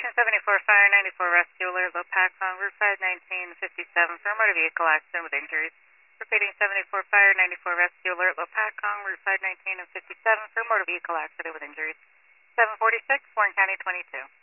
Station 74 Fire 94 Rescue Alert, Lopakong, Route 51957 for a motor vehicle accident with injuries. Repeating 74 Fire 94 Rescue Alert, Lopakong, Route 519 and 57 for a motor vehicle accident with injuries. 746, Warren County 22.